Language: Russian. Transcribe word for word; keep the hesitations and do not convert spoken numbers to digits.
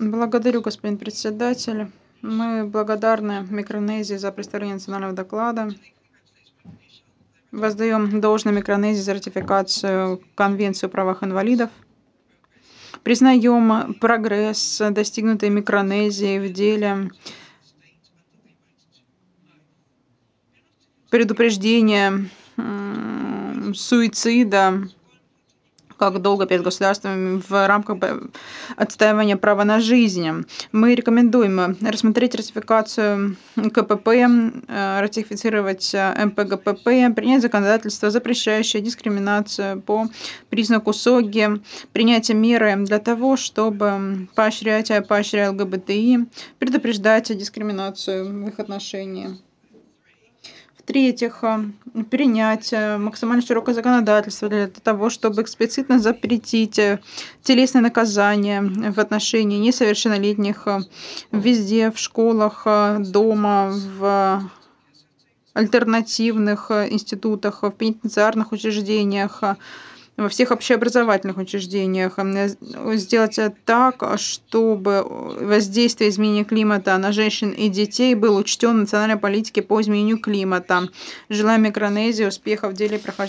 Благодарю, господин председатель. Мы благодарны Микронезии за представление национального доклада. Воздаем должное Микронезии за ратификацию Конвенции о правах инвалидов. Признаем прогресс, достигнутый Микронезией в деле предупреждения суицида как долга перед государством в рамках отстаивания права на жизнь. Мы рекомендуем рассмотреть ратификацию КПП, ратифицировать МПГПП, принять законодательство, запрещающее дискриминацию по признаку СОГИ, принять меры для того, чтобы поощрять, поощрять ЛГБТИ, предупреждать дискриминацию в их отношении. В-третьих, принять максимально широкое законодательство для того, чтобы эксплицитно запретить телесные наказания в отношении несовершеннолетних везде, в школах, дома, в альтернативных институтах, в пенитенциарных учреждениях, во всех общеобразовательных учреждениях. Сделать так, чтобы воздействие изменения климата на женщин и детей было учтено в национальной политике по изменению климата. Желаем Микронезии успехов в деле прохождения